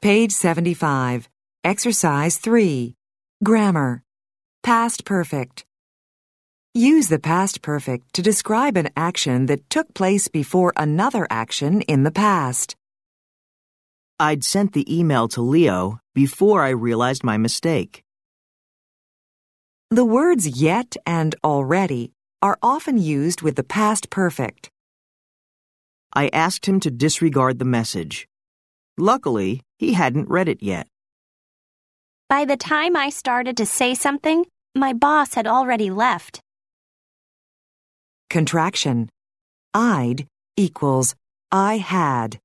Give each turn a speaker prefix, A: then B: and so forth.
A: Page 75. Exercise 3. Grammar. Past perfect. Use the past perfect to describe an action that took place before another action in the past.
B: I'd sent the email to Leo before I realized my mistake.
A: The words yet and already are often used with the past perfect.
B: I asked him to disregard the message. Luckily, he hadn't read it yet.
C: By the time I started to say something, my boss had already left.
A: Contraction. I'd equals I had.